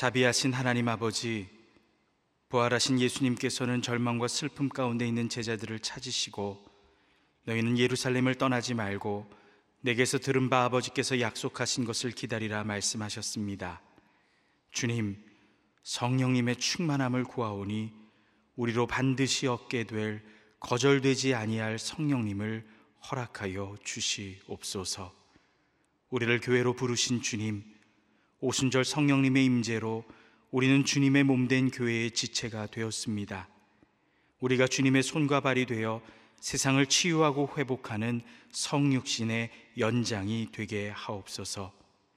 자비하신 하나님 아버지, 부활하신 예수님께서는 절망과 슬픔 가운데 있는 제자들을 찾으시고 너희는 예루살렘을 떠나지 말고 내게서 들은 바 아버지께서 약속하신 것을 기다리라 말씀하셨습니다. 주님, 성령님의 충만함을 구하오니 우리로 반드시 얻게 될 거절되지 아니할 성령님을 허락하여 주시옵소서. 우리를 교회로 부르신 주님, 오순절 성령님의 임재로 우리는 주님의 몸된 교회의 지체가 되었습니다. 우리가 주님의 손과 발이 되어 세상을 치유하고 회복하는 성육신의 연장이 되게 하옵소서.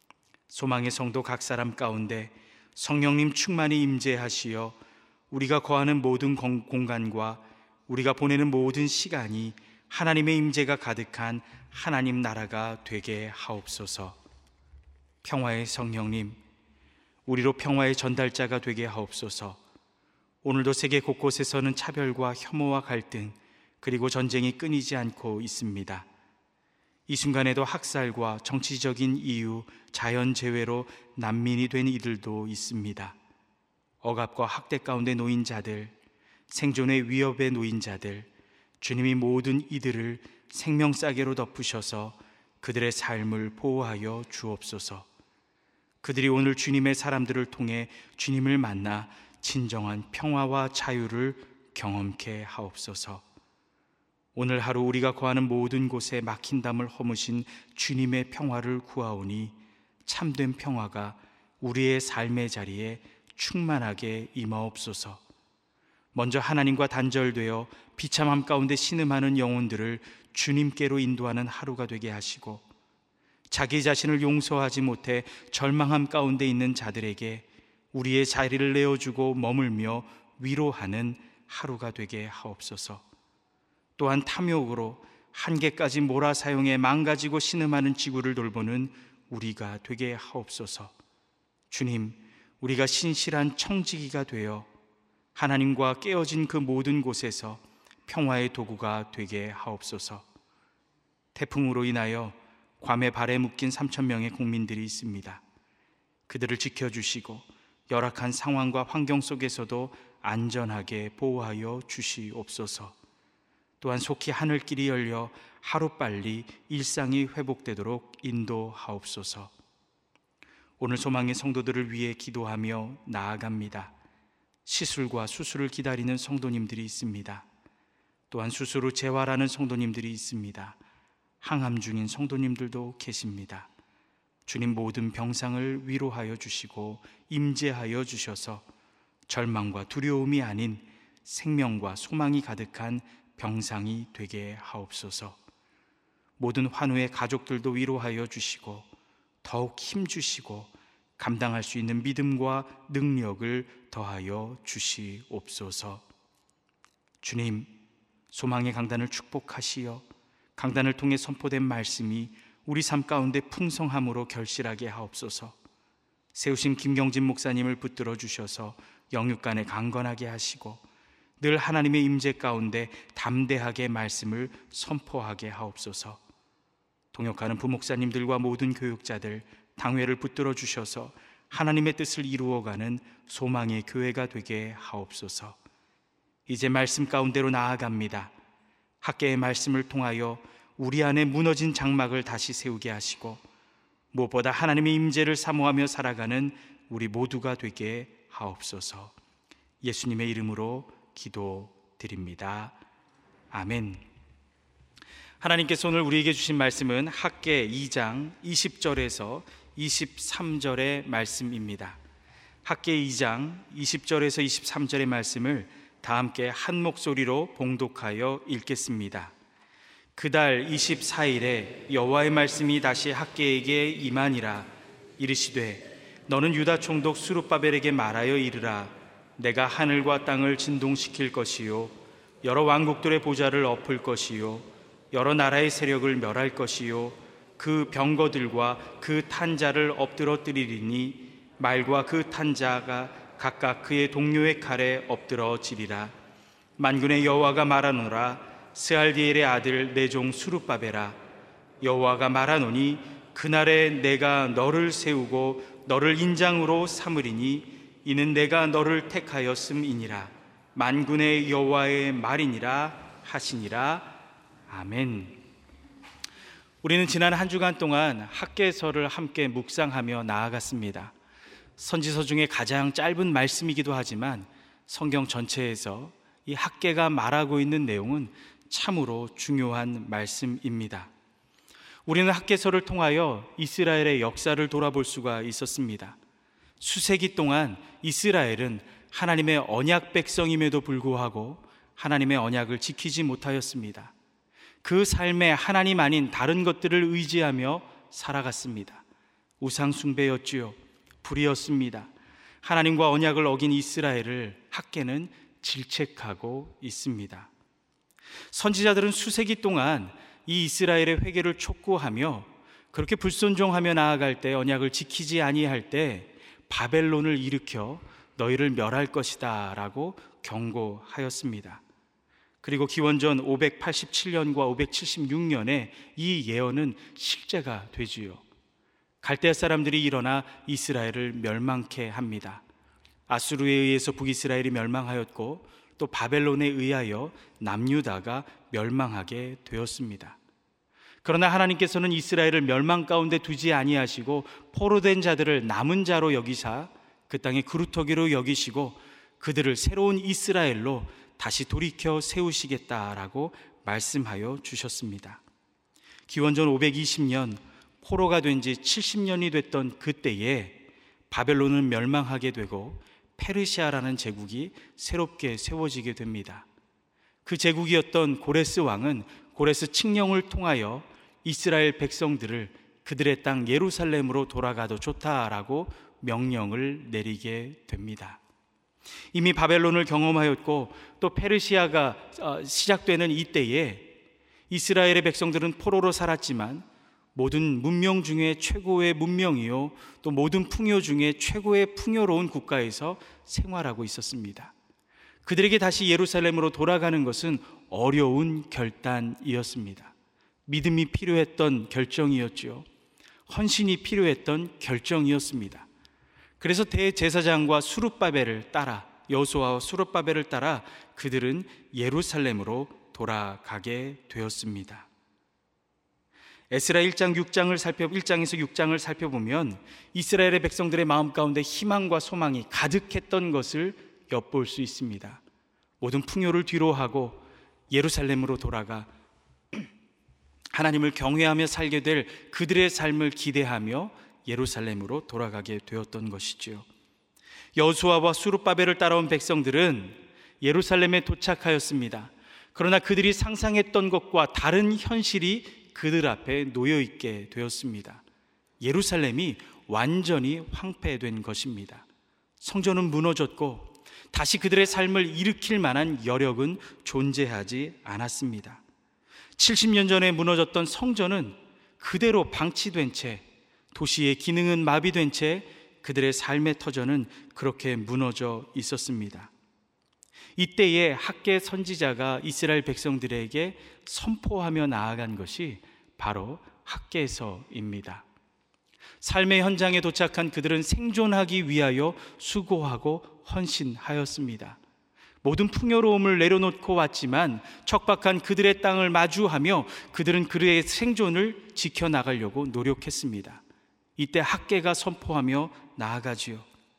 소망의 성도 각 사람 가운데 성령님 충만히 임재하시어 우리가 거하는 모든 공간과 우리가 보내는 모든 시간이 하나님의 임재가 가득한 하나님 나라가 되게 하옵소서. 평화의 성령님, 우리로 평화의 전달자가 되게 하옵소서. 오늘도 세계 곳곳에서는 차별과 혐오와 갈등 그리고 전쟁이 끊이지 않고 있습니다. 이 순간에도 학살과 정치적인 이유, 자연재해로 난민이 된 이들도 있습니다. 억압과 학대 가운데 놓인 자들, 생존의 위협에 놓인 자들, 주님이 모든 이들을 생명싸개로 덮으셔서 그들의 삶을 보호하여 주옵소서. 그들이 오늘 주님의 사람들을 통해 주님을 만나 진정한 평화와 자유를 경험케 하옵소서. 오늘 하루 우리가 거하는 모든 곳에 막힌 담을 허무신 주님의 평화를 구하오니 참된 평화가 우리의 삶의 자리에 충만하게 임하옵소서. 먼저 하나님과 단절되어 비참함 가운데 신음하는 영혼들을 주님께로 인도하는 하루가 되게 하시고, 자기 자신을 용서하지 못해 절망함 가운데 있는 자들에게 우리의 자리를 내어주고 머물며 위로하는 하루가 되게 하옵소서. 또한 탐욕으로 한계까지 몰아사용해 망가지고 신음하는 지구를 돌보는 우리가 되게 하옵소서. 주님, 우리가 신실한 청지기가 되어 하나님과 깨어진 그 모든 곳에서 평화의 도구가 되게 하옵소서. 태풍으로 인하여 괌에 발에 묶인 3,000명의 국민들이 있습니다. 그들을 지켜주시고 열악한 상황과 환경 속에서도 안전하게 보호하여 주시옵소서. 또한 속히 하늘길이 열려 하루빨리 일상이 회복되도록 인도하옵소서. 오늘 소망의 성도들을 위해 기도하며 나아갑니다. 시술과 수술을 기다리는 성도님들이 있습니다. 또한 수술 후 재활하는 성도님들이 있습니다. 항암 중인 성도님들도 계십니다. 주님, 모든 병상을 위로하여 주시고 임재하여 주셔서 절망과 두려움이 아닌 생명과 소망이 가득한 병상이 되게 하옵소서. 모든 환우의 가족들도 위로하여 주시고 더욱 힘주시고 감당할 수 있는 믿음과 능력을 더하여 주시옵소서. 주님, 소망의 강단을 축복하시어 강단을 통해 선포된 말씀이 우리 삶 가운데 풍성함으로 결실하게 하옵소서. 세우신 김경진 목사님을 붙들어 주셔서 영육간에 강건하게 하시고 늘 하나님의 임재 가운데 담대하게 말씀을 선포하게 하옵소서. 동역하는 부목사님들과 모든 교육자들, 당회를 붙들어 주셔서 하나님의 뜻을 이루어가는 소망의 교회가 되게 하옵소서. 이제 말씀 가운데로 나아갑니다. 학계의 말씀을 통하여 우리 안에 무너진 장막을 다시 세우게 하시고 무엇보다 하나님의 임재를 사모하며 살아가는 우리 모두가 되게 하옵소서. 예수님의 이름으로 기도드립니다. 아멘. 하나님께서 오늘 우리에게 주신 말씀은 학계 2장 20절에서 23절의 말씀입니다. 학계 2장 20절에서 23절의 말씀을 다 함께 한 목소리로 봉독하여 읽겠습니다. 그달 24일에 여호와의 말씀이 다시 학계에게 임하니라. 이르시되 너는 유다 총독 스룹바벨에게 말하여 이르라. 내가 하늘과 땅을 진동시킬 것이요 여러 왕국들의 보좌를 엎을 것이요 여러 나라의 세력을 멸할 것이요 그 병거들과 그 탄자를 엎드러뜨리리니 말과 그 탄자가 각각 그의 동료의 칼에 엎드러지리라. 만군의 여호와가 말하노라. 스알디엘의 아들 내 종 스룹바벨아, 여호와가 말하노니 그날에 내가 너를 세우고 너를 인장으로 삼으리니 이는 내가 너를 택하였음이니라. 만군의 여호와의 말이니라 하시니라. 아멘. 우리는 지난 한 주간 동안 학개서를 함께 묵상하며 나아갔습니다. 선지서 중에 가장 짧은 말씀이기도 하지만 성경 전체에서 이 학개가 말하고 있는 내용은 참으로 중요한 말씀입니다. 우리는 학개서를 통하여 이스라엘의 역사를 돌아볼 수가 있었습니다. 수세기 동안 이스라엘은 하나님의 언약 백성임에도 불구하고 하나님의 언약을 지키지 못하였습니다. 그 삶에 하나님 아닌 다른 것들을 의지하며 살아갔습니다. 우상 숭배였지요. 불의였습니다. 하나님과 언약을 어긴 이스라엘을 학개는 질책하고 있습니다. 선지자들은 수세기 동안 이 이스라엘의 회개를 촉구하며 그렇게 불순종하며 나아갈 때, 언약을 지키지 아니할 때 바벨론을 일으켜 너희를 멸할 것이다 라고 경고하였습니다. 그리고 기원전 587년과 576년에 이 예언은 실제가 되지요. 갈대아 사람들이 일어나 이스라엘을 멸망케 합니다. 아수르에 의해서 북이스라엘이 멸망하였고 또 바벨론에 의하여 남유다가 멸망하게 되었습니다. 그러나 하나님께서는 이스라엘을 멸망 가운데 두지 아니하시고 포로된 자들을 남은 자로 여기사 그 땅의 그루터기로 여기시고 그들을 새로운 이스라엘로 다시 돌이켜 세우시겠다라고 말씀하여 주셨습니다. 기원전 520년 포로가 된 지 70년이 됐던 그때에 바벨론은 멸망하게 되고 페르시아라는 제국이 새롭게 세워지게 됩니다. 그 제국이었던 고레스 왕은 고레스 칙령을 통하여 이스라엘 백성들을 그들의 땅 예루살렘으로 돌아가도 좋다라고 명령을 내리게 됩니다. 이미 바벨론을 경험하였고 또 페르시아가 시작되는 이때에 이스라엘의 백성들은 포로로 살았지만 모든 문명 중에 최고의 문명이요 또 모든 풍요 중에 최고의 풍요로운 국가에서 생활하고 있었습니다. 그들에게 다시 예루살렘으로 돌아가는 것은 어려운 결단이었습니다. 믿음이 필요했던 결정이었지요. 헌신이 필요했던 결정이었습니다. 그래서 대제사장과 수룹바벨을 따라, 여호수아와 수룹바벨을 따라 그들은 예루살렘으로 돌아가게 되었습니다. 에스라 1장에서 6장을 살펴보면 이스라엘의 백성들의 마음 가운데 희망과 소망이 가득했던 것을 엿볼 수 있습니다. 모든 풍요를 뒤로하고 예루살렘으로 돌아가 하나님을 경외하며 살게 될 그들의 삶을 기대하며 예루살렘으로 돌아가게 되었던 것이지요. 여호수아와 수룹바벨을 따라온 백성들은 예루살렘에 도착하였습니다. 그러나 그들이 상상했던 것과 다른 현실이 그들 앞에 놓여 있게 되었습니다. 예루살렘이 완전히 황폐된 것입니다. 성전은 무너졌고 다시 그들의 삶을 일으킬 만한 여력은 존재하지 않았습니다. 70년 전에 무너졌던 성전은 그대로 방치된 채, 도시의 기능은 마비된 채 그들의 삶의 터전은 그렇게 무너져 있었습니다. 이때에 학개 선지자가 이스라엘 백성들에게 선포하며 나아간 것이 바로 학개서입니다. 삶의 현장에 도착한 그들은 생존하기 위하여 수고하고 헌신하였습니다. 모든 풍요로움을 내려놓고 왔지만 척박한 그들의 땅을 마주하며 그들은 그들의 생존을 지켜나가려고 노력했습니다. 이때 학개가 선포하며 나아가지요.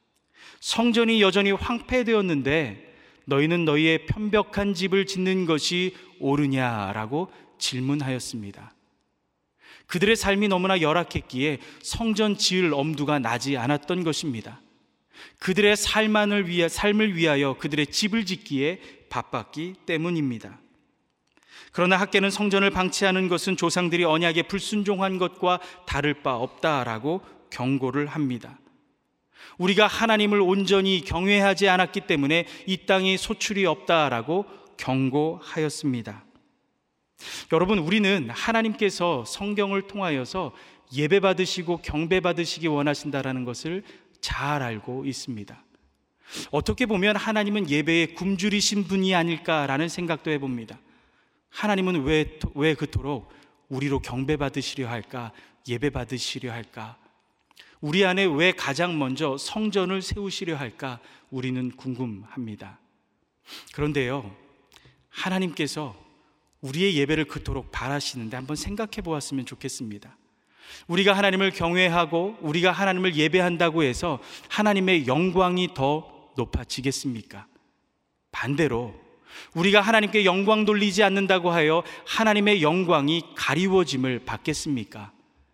성전이 여전히 황폐되었는데 너희는 너희의 편벽한 집을 짓는 것이 옳으냐라고 질문하였습니다. 그들의 삶이 너무나 열악했기에 성전 지을 엄두가 나지 않았던 것입니다. 그들의 삶을 위하여 그들의 집을 짓기에 바빴기 때문입니다. 그러나 학개는 성전을 방치하는 것은 조상들이 언약에 불순종한 것과 다를 바 없다라고 경고를 합니다. 우리가 하나님을 온전히 경외하지 않았기 때문에 이 땅에 소출이 없다라고 경고하였습니다. 여러분, 우리는 하나님께서 성경을 통하여서 예배 받으시고 경배 받으시기 원하신다라는 것을 잘 알고 있습니다. 어떻게 보면 하나님은 예배의 굶주리신 분이 아닐까라는 생각도 해봅니다. 하나님은 왜 그토록 우리로 경배 받으시려 할까, 예배 받으시려 할까? 우리 안에 왜 가장 먼저 성전을 세우시려 할까 우리는 궁금합니다. 그런데요, 하나님께서 우리의 예배를 그토록 바라시는데 한번 생각해 보았으면 좋겠습니다. 우리가 하나님을 경외하고 우리가 하나님을 예배한다고 해서 하나님의 영광이 더 높아지겠습니까? 반대로 우리가 하나님께 영광 돌리지 않는다고 하여 하나님의 영광이 가리워짐을 받겠습니까?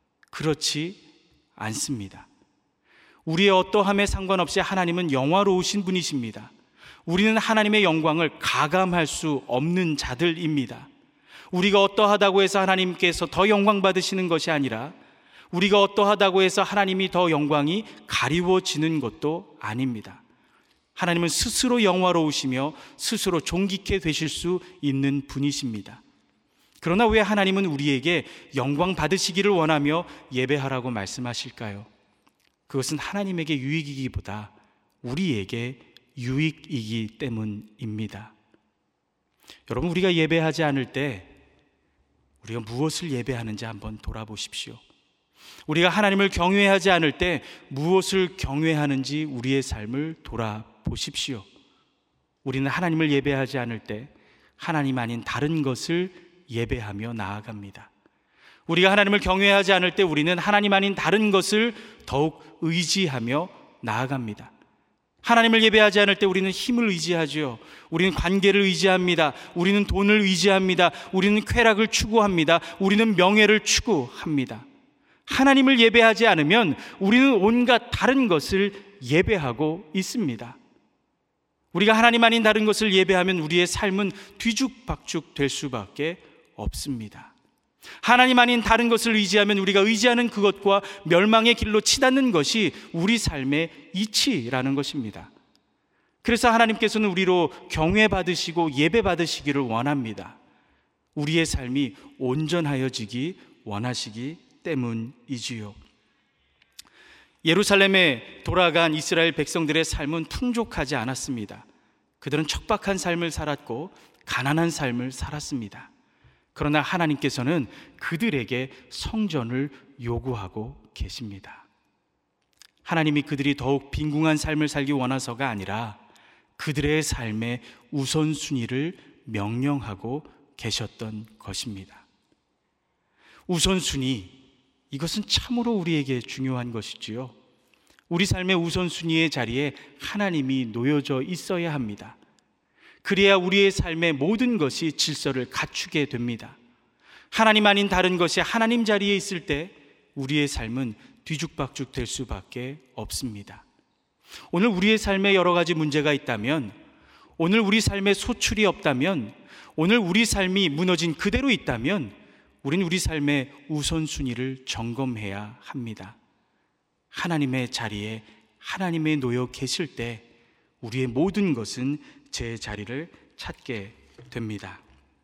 그렇지 않습니다. 우리의 어떠함에 상관없이 하나님은 영화로우신 분이십니다. 우리는 하나님의 영광을 가감할 수 없는 자들입니다. 우리가 어떠하다고 해서 하나님께서 더 영광 받으시는 것이 아니라 우리가 어떠하다고 해서 하나님이 더 영광이 가리워지는 것도 아닙니다. 하나님은 스스로 영화로우시며 스스로 존귀케 되실 수 있는 분이십니다. 그러나 왜 하나님은 우리에게 영광 받으시기를 원하며 예배하라고 말씀하실까요? 그것은 하나님에게 유익이기보다 우리에게 유익이기 때문입니다. 여러분, 우리가 예배하지 않을 때 우리가 무엇을 예배하는지 한번 돌아보십시오. 우리가 하나님을 경외하지 않을 때 무엇을 경외하는지 우리의 삶을 돌아보십시오. 우리는 하나님을 예배하지 않을 때 하나님 아닌 다른 것을 예배하며 나아갑니다. 우리가 하나님을 경외하지 않을 때 우리는 하나님 아닌 다른 것을 더욱 의지하며 나아갑니다. 하나님을 예배하지 않을 때 우리는 힘을 의지하죠. 우리는 관계를 의지합니다. 우리는 돈을 의지합니다. 우리는 쾌락을 추구합니다. 우리는 명예를 추구합니다. 하나님을 예배하지 않으면 우리는 온갖 다른 것을 예배하고 있습니다. 우리가 하나님 아닌 다른 것을 예배하면 우리의 삶은 뒤죽박죽 될 수밖에 없습니다. 하나님 아닌 다른 것을 의지하면 우리가 의지하는 그것과 멸망의 길로 치닫는 것이 우리 삶의 이치라는 것입니다. 그래서 하나님께서는 우리로 경외받으시고 예배받으시기를 원합니다. 우리의 삶이 온전하여지기 원하시기 때문이지요. 예루살렘에 돌아간 이스라엘 백성들의 삶은 풍족하지 않았습니다. 그들은 척박한 삶을 살았고 가난한 삶을 살았습니다. 그러나 하나님께서는 그들에게 성전을 요구하고 계십니다. 하나님이 그들이 더욱 빈궁한 삶을 살기 원해서가 아니라 그들의 삶의 우선순위를 명령하고 계셨던 것입니다. 우선순위, 이것은 참으로 우리에게 중요한 것이지요. 우리 삶의 우선순위의 자리에 하나님이 놓여져 있어야 합니다. 그래야 우리의 삶의 모든 것이 질서를 갖추게 됩니다. 하나님 아닌 다른 것이 하나님 자리에 있을 때 우리의 삶은 뒤죽박죽 될 수밖에 없습니다. 오늘 우리의 삶에 여러 가지 문제가 있다면, 오늘 우리 삶에 소출이 없다면, 오늘 우리 삶이 무너진 그대로 있다면 우리는 우리 삶의 우선순위를 점검해야 합니다. 하나님의 자리에 하나님의 놓여 계실 때 우리의 모든 것은 제 자리를 찾게 됩니다.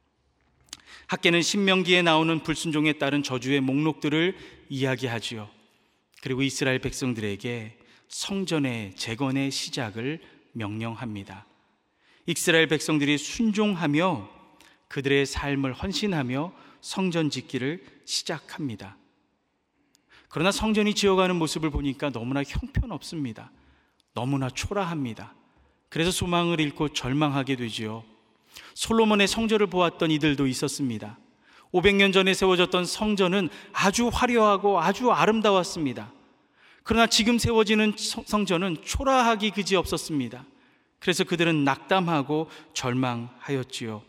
학개는 신명기에 나오는 불순종에 따른 저주의 목록들을 이야기하지요. 그리고 이스라엘 백성들에게 성전의 재건의 시작을 명령합니다. 이스라엘 백성들이 순종하며 그들의 삶을 헌신하며 성전 짓기를 시작합니다. 그러나 성전이 지어가는 모습을 보니까 너무나 형편없습니다. 너무나 초라합니다. 그래서 소망을 잃고 절망하게 되지요. 솔로몬의 성전을 보았던 이들도 있었습니다. 500년 전에 세워졌던 성전은 아주 화려하고 아주 아름다웠습니다. 그러나 지금 세워지는 성전은 초라하기 그지없었습니다. 그래서 그들은 낙담하고 절망하였지요.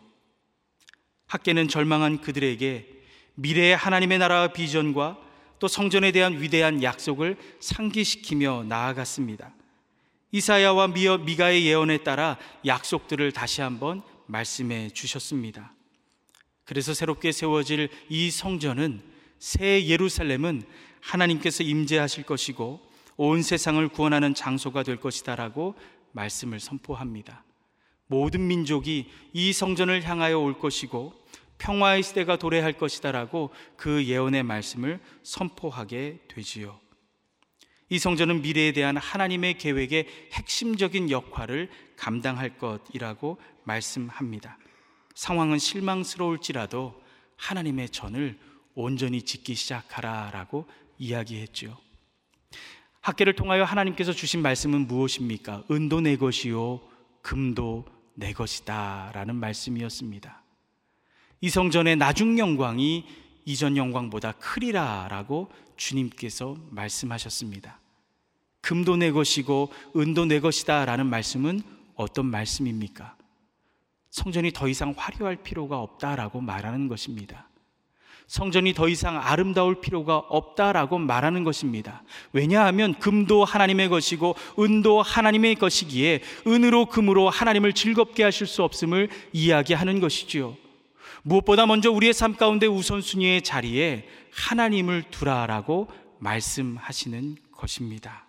학개는 절망한 그들에게 미래의 하나님의 나라와 비전과 또 성전에 대한 위대한 약속을 상기시키며 나아갔습니다. 이사야와 미가의 예언에 따라 약속들을 다시 한번 말씀해 주셨습니다. 그래서 새롭게 세워질 이 성전은, 새 예루살렘은 하나님께서 임재하실 것이고 온 세상을 구원하는 장소가 될 것이다라고 말씀을 선포합니다. 모든 민족이 이 성전을 향하여 올 것이고 평화의 시대가 도래할 것이다라고 그 예언의 말씀을 선포하게 되지요. 이 성전은 미래에 대한 하나님의 계획의 핵심적인 역할을 감당할 것이라고 말씀합니다. 상황은 실망스러울지라도 하나님의 전을 온전히 짓기 시작하라라고 이야기했죠. 학개를 통하여 하나님께서 주신 말씀은 무엇입니까? 은도 내 것이요 금도 내 것이다 라는 말씀이었습니다. 이 성전의 나중 영광이 이전 영광보다 크리라 라고 주님께서 말씀하셨습니다. 금도 내 것이고 은도 내 것이다 라는 말씀은 어떤 말씀입니까? 성전이 더 이상 화려할 필요가 없다라고 말하는 것입니다. 성전이 더 이상 아름다울 필요가 없다라고 말하는 것입니다. 왜냐하면 금도 하나님의 것이고 은도 하나님의 것이기에 은으로 금으로 하나님을 즐겁게 하실 수 없음을 이야기하는 것이지요. 무엇보다 먼저 우리의 삶 가운데 우선순위의 자리에 하나님을 두라라고 말씀하시는 것입니다.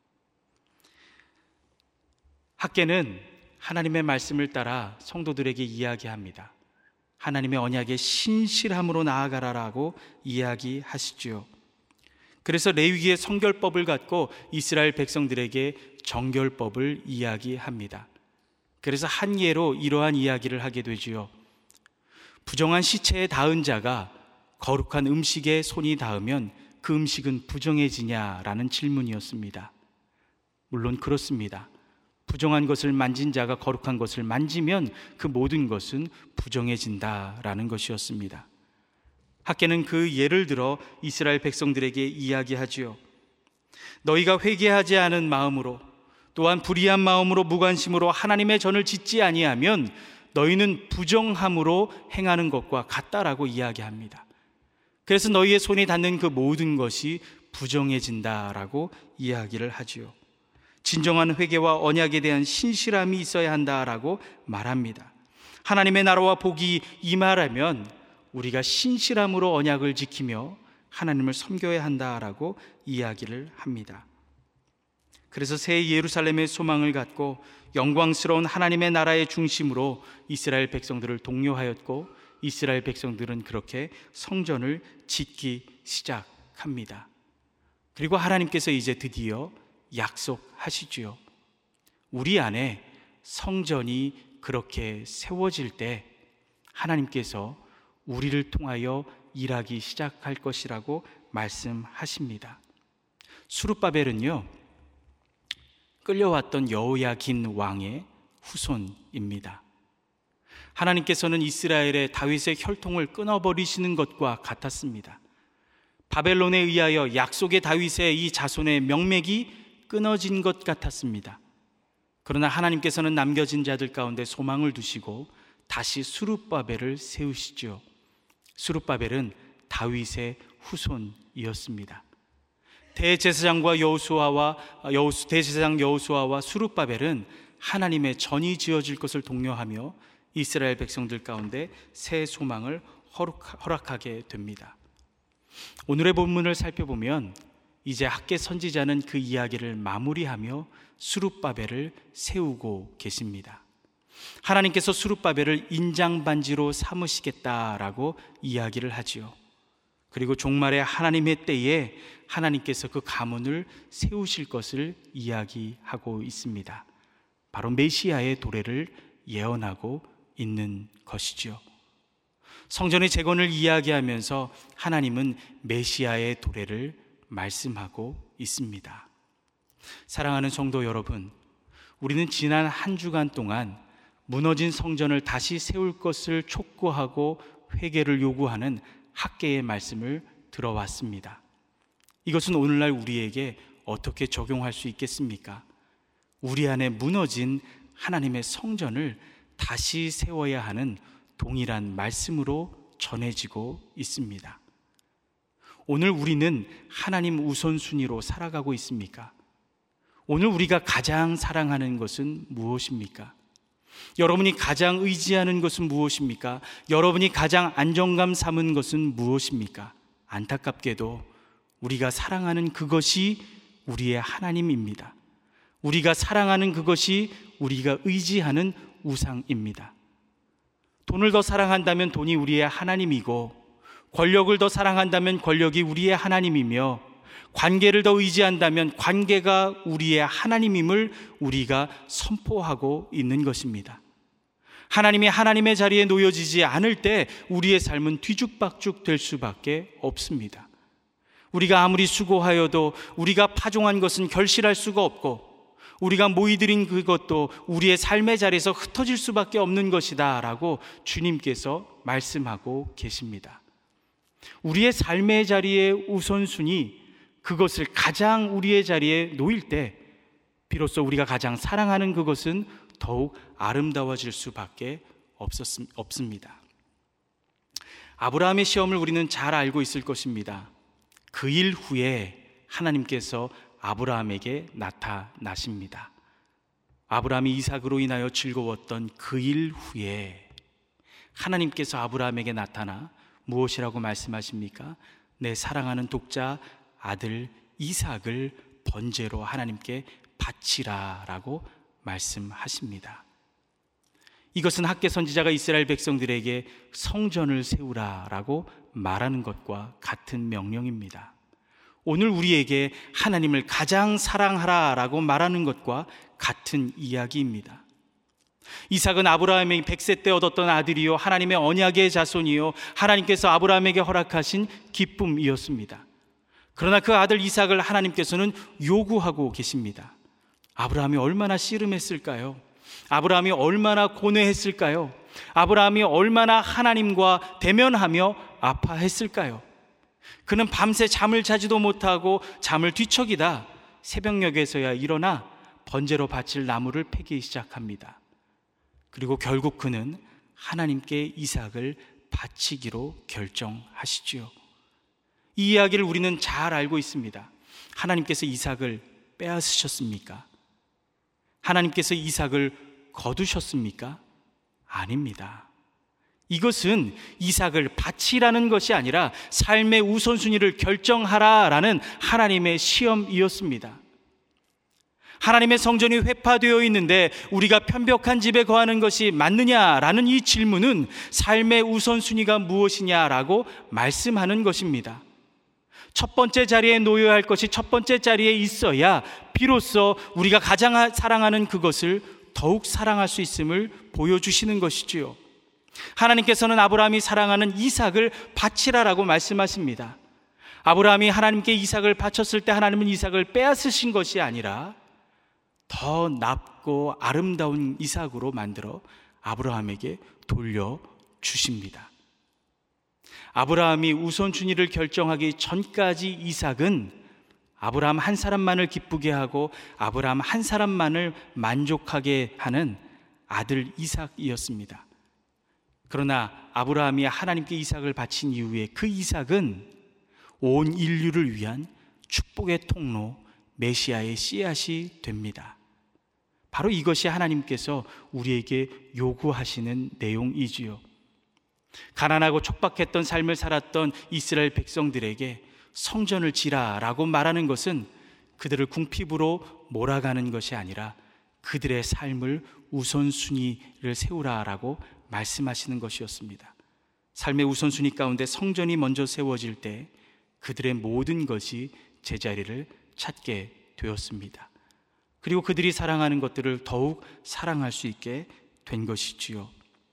학개는 하나님의 말씀을 따라 성도들에게 이야기합니다. 하나님의 언약에 신실함으로 나아가라라고 이야기하시지요. 그래서 레위기의 성결법을 갖고 이스라엘 백성들에게 정결법을 이야기합니다. 그래서 한 예로 이러한 이야기를 하게 되지요. 부정한 시체에 닿은 자가 거룩한 음식에 손이 닿으면 그 음식은 부정해지냐라는 질문이었습니다. 물론 그렇습니다. 부정한 것을 만진 자가 거룩한 것을 만지면 그 모든 것은 부정해진다라는 것이었습니다. 학개는 그 예를 들어 이스라엘 백성들에게 이야기하지요. 너희가 회개하지 않은 마음으로 또한 불의한 마음으로 무관심으로 하나님의 전을 짓지 아니하면 너희는 부정함으로 행하는 것과 같다라고 이야기합니다. 그래서 너희의 손이 닿는 그 모든 것이 부정해진다라고 이야기를 하지요. 진정한 회개와 언약에 대한 신실함이 있어야 한다라고 말합니다. 하나님의 나라와 복이 임하려면 우리가 신실함으로 언약을 지키며 하나님을 섬겨야 한다라고 이야기를 합니다. 그래서 새 예루살렘의 소망을 갖고 영광스러운 하나님의 나라의 중심으로 이스라엘 백성들을 독려하였고 이스라엘 백성들은 그렇게 성전을 짓기 시작합니다. 그리고 하나님께서 이제 드디어 약속하시지요. 우리 안에 성전이 그렇게 세워질 때 하나님께서 우리를 통하여 일하기 시작할 것이라고 말씀하십니다. 수룹바벨은요, 끌려왔던 여호야긴 왕의 후손입니다. 하나님께서는 이스라엘의 다윗의 혈통을 끊어버리시는 것과 같았습니다. 바벨론에 의하여 약속의 다윗의 이 자손의 명맥이 끊어진 것 같았습니다. 그러나 하나님께서는 남겨진 자들 가운데 소망을 두시고 다시 수룹바벨을 세우시죠. 수룹바벨은 다윗의 후손이었습니다. 대제사장 여호수아와 수룹바벨은 하나님의 전이 지어질 것을 독려하며 이스라엘 백성들 가운데 새 소망을 허락하게 됩니다. 오늘의 본문을 살펴보면 이제 학개 선지자는 그 이야기를 마무리하며 수룹바벨을 세우고 계십니다. 하나님께서 수룹바벨을 인장반지로 삼으시겠다라고 이야기를 하지요. 그리고 종말의 하나님의 때에 하나님께서 그 가문을 세우실 것을 이야기하고 있습니다. 바로 메시아의 도래를 예언하고 있는 것이죠. 성전의 재건을 이야기하면서 하나님은 메시아의 도래를 말씀하고 있습니다. 사랑하는 성도 여러분, 우리는 지난 한 주간 동안 무너진 성전을 다시 세울 것을 촉구하고 회개를 요구하는 학개의 말씀을 들어왔습니다. 이것은 오늘날 우리에게 어떻게 적용할 수 있겠습니까? 우리 안에 무너진 하나님의 성전을 다시 세워야 하는 동일한 말씀으로 전해지고 있습니다. 오늘 우리는 하나님 우선순위로 살아가고 있습니까? 오늘 우리가 가장 사랑하는 것은 무엇입니까? 여러분이 가장 의지하는 것은 무엇입니까? 여러분이 가장 안정감 삼은 것은 무엇입니까? 안타깝게도 우리가 사랑하는 그것이 우리의 하나님입니다. 우리가 사랑하는 그것이 우리가 의지하는 우상입니다. 돈을 더 사랑한다면 돈이 우리의 하나님이고, 권력을 더 사랑한다면 권력이 우리의 하나님이며, 관계를 더 의지한다면 관계가 우리의 하나님임을 우리가 선포하고 있는 것입니다. 하나님이 하나님의 자리에 놓여지지 않을 때 우리의 삶은 뒤죽박죽 될 수밖에 없습니다. 우리가 아무리 수고하여도 우리가 파종한 것은 결실할 수가 없고, 우리가 모이들인 그것도 우리의 삶의 자리에서 흩어질 수밖에 없는 것이다 라고 주님께서 말씀하고 계십니다. 우리의 삶의 자리의 우선순위, 그것을 가장 우리의 자리에 놓일 때 비로소 우리가 가장 사랑하는 그것은 더욱 아름다워질 수밖에 없습니다. 아브라함의 시험을 우리는 잘 알고 있을 것입니다. 그 일 후에 하나님께서 아브라함에게 나타나십니다. 아브라함이 이삭으로 인하여 즐거웠던 그 일 후에 하나님께서 아브라함에게 나타나 무엇이라고 말씀하십니까? 내 사랑하는 독자 아들 이삭을 번제로 하나님께 바치라 라고 말씀하십니다. 이것은 학개 선지자가 이스라엘 백성들에게 성전을 세우라 라고 말하는 것과 같은 명령입니다. 오늘 우리에게 하나님을 가장 사랑하라 라고 말하는 것과 같은 이야기입니다. 이삭은 아브라함이 100세 때 얻었던 아들이요, 하나님의 언약의 자손이요, 하나님께서 아브라함에게 허락하신 기쁨이었습니다. 그러나 그 아들 이삭을 하나님께서는 요구하고 계십니다. 아브라함이 얼마나 씨름했을까요? 아브라함이 얼마나 고뇌했을까요? 아브라함이 얼마나 하나님과 대면하며 아파했을까요? 그는 밤새 잠을 자지도 못하고 잠을 뒤척이다 새벽녘에서야 일어나 번제로 바칠 나무를 패기 시작합니다. 그리고 결국 그는 하나님께 이삭을 바치기로 결정하시지요. 이 이야기를 우리는 잘 알고 있습니다. 하나님께서 이삭을 빼앗으셨습니까? 하나님께서 이삭을 거두셨습니까? 아닙니다. 이것은 이삭을 바치라는 것이 아니라 삶의 우선순위를 결정하라라는 하나님의 시험이었습니다. 하나님의 성전이 회파되어 있는데 우리가 편벽한 집에 거하는 것이 맞느냐라는 이 질문은 삶의 우선순위가 무엇이냐라고 말씀하는 것입니다. 첫 번째 자리에 놓여야 할 것이 첫 번째 자리에 있어야 비로소 우리가 가장 사랑하는 그것을 더욱 사랑할 수 있음을 보여주시는 것이지요. 하나님께서는 아브라함이 사랑하는 이삭을 바치라라고 말씀하십니다. 아브라함이 하나님께 이삭을 바쳤을 때 하나님은 이삭을 빼앗으신 것이 아니라 더 낫고 아름다운 이삭으로 만들어 아브라함에게 돌려주십니다. 아브라함이 우선순위를 결정하기 전까지 이삭은 아브라함 한 사람만을 기쁘게 하고 아브라함 한 사람만을 만족하게 하는 아들 이삭이었습니다. 그러나 아브라함이 하나님께 이삭을 바친 이후에 그 이삭은 온 인류를 위한 축복의 통로 메시아의 씨앗이 됩니다. 바로 이것이 하나님께서 우리에게 요구하시는 내용이지요. 가난하고 척박했던 삶을 살았던 이스라엘 백성들에게 성전을 지라라고 말하는 것은 그들을 궁핍으로 몰아가는 것이 아니라 그들의 삶을 우선순위를 세우라라고 말씀하시는 것이었습니다. 삶의 우선순위 가운데 성전이 먼저 세워질 때 그들의 모든 것이 제자리를 찾게 되었습니다. 그리고 그들이 사랑하는 것들을 더욱 사랑할 수 있게 된 것이지요.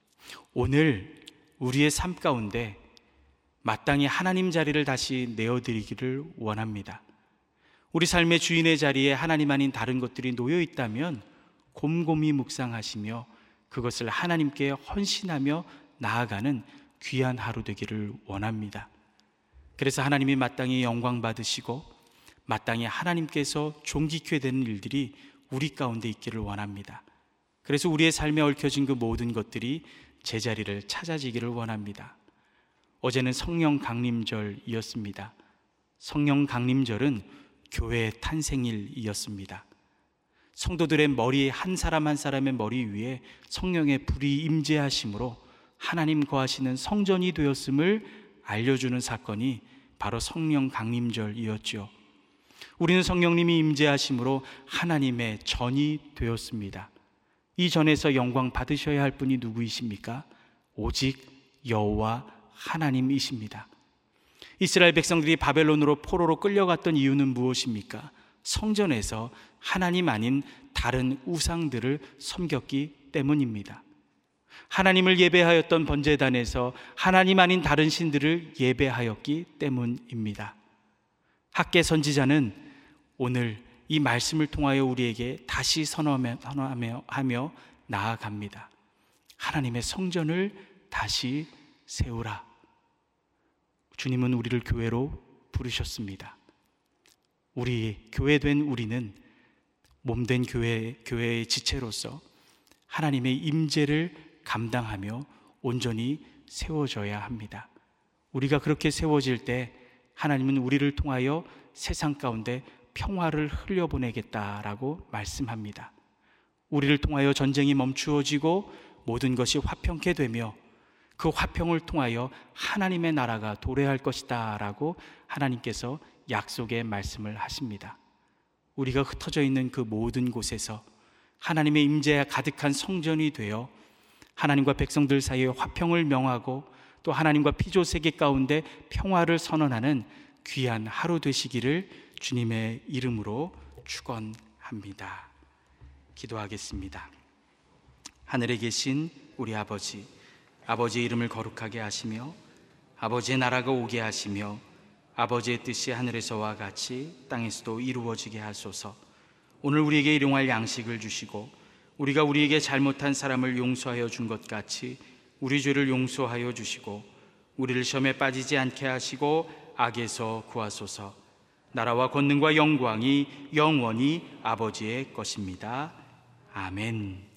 오늘 우리의 삶 가운데 마땅히 하나님 자리를 다시 내어드리기를 원합니다. 우리 삶의 주인의 자리에 하나님 아닌 다른 것들이 놓여 있다면 곰곰이 묵상하시며 그것을 하나님께 헌신하며 나아가는 귀한 하루 되기를 원합니다. 그래서 하나님이 마땅히 영광 받으시고 마땅히 하나님께서 존귀케 되는 일들이 우리 가운데 있기를 원합니다. 그래서 우리의 삶에 얽혀진 그 모든 것들이 제자리를 찾아지기를 원합니다. 어제는 성령 강림절이었습니다. 성령 강림절은 교회의 탄생일이었습니다. 성도들의 머리 한 사람 한 사람의 머리 위에 성령의 불이 임재하심으로 하나님 거하시는 성전이 되었음을 알려주는 사건이 바로 성령 강림절이었죠. 우리는 성령님이 임재하심으로 하나님의 전이 되었습니다. 이 전에서 영광 받으셔야 할 분이 누구이십니까? 오직 여호와 하나님이십니다. 이스라엘 백성들이 바벨론으로 포로로 끌려갔던 이유는 무엇입니까? 성전에서 하나님 아닌 다른 우상들을 섬겼기 때문입니다. 하나님을 예배하였던 번제단에서 하나님 아닌 다른 신들을 예배하였기 때문입니다. 학계 선지자는 오늘 이 말씀을 통하여 우리에게 다시 선언하며 나아갑니다. 하나님의 성전을 다시 세우라. 주님은 우리를 교회로 부르셨습니다. 우리 교회된 우리는 몸된 교회의 지체로서 하나님의 임재를 감당하며 온전히 세워져야 합니다. 우리가 그렇게 세워질 때 하나님은 우리를 통하여 세상 가운데 평화를 흘려보내겠다라고 말씀합니다. 우리를 통하여 전쟁이 멈추어지고 모든 것이 화평케 되며 그 화평을 통하여 하나님의 나라가 도래할 것이다 라고 하나님께서 약속의 말씀을 하십니다. 우리가 흩어져 있는 그 모든 곳에서 하나님의 임재가 가득한 성전이 되어 하나님과 백성들 사이에 화평을 명하고 또 하나님과 피조 세계 가운데 평화를 선언하는 귀한 하루 되시기를 주님의 이름으로 축원합니다. 기도하겠습니다. 하늘에 계신 우리 아버지, 아버지의 이름을 거룩하게 하시며 아버지의 나라가 오게 하시며 아버지의 뜻이 하늘에서와 같이 땅에서도 이루어지게 하소서. 오늘 우리에게 일용할 양식을 주시고 우리가 우리에게 잘못한 사람을 용서하여 준 것 같이 우리 죄를 용서하여 주시고 우리를 시험에 빠지지 않게 하시고 악에서 구하소서. 나라와 권능과 영광이 영원히 아버지의 것입니다. 아멘.